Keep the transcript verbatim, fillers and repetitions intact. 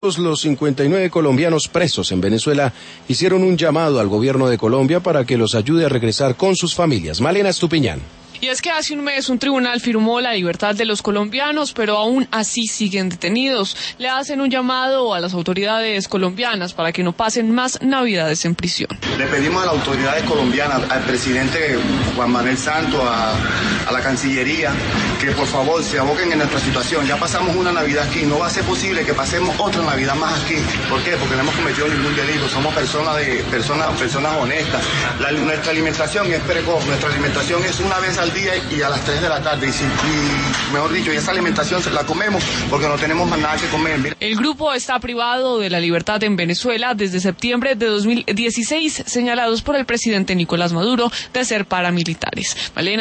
Los cincuenta y nueve colombianos presos en Venezuela hicieron un llamado al gobierno de Colombia para que los ayude a regresar con sus familias. Malena Estupiñán. Y es que hace un mes un tribunal firmó la libertad de los colombianos, pero aún así siguen detenidos. Le hacen un llamado a las autoridades colombianas para que no pasen más navidades en prisión. Le pedimos a las autoridades colombianas, al presidente Juan Manuel Santos, a, a la Cancillería, que por favor se aboquen en nuestra situación. Ya pasamos una Navidad aquí, no va a ser posible que pasemos otra Navidad más aquí. ¿Por qué? Porque no hemos cometido ningún delito, somos personas de personas, personas honestas. La, nuestra alimentación es precoz, nuestra alimentación es una vez al día y a las tres de la tarde. Y, si, y mejor dicho, y esa alimentación se la comemos porque no tenemos más nada que comer. Mira. El grupo está privado de la libertad en Venezuela desde septiembre de dos mil dieciséis, señalados por el presidente Nicolás Maduro de ser paramilitares. Malena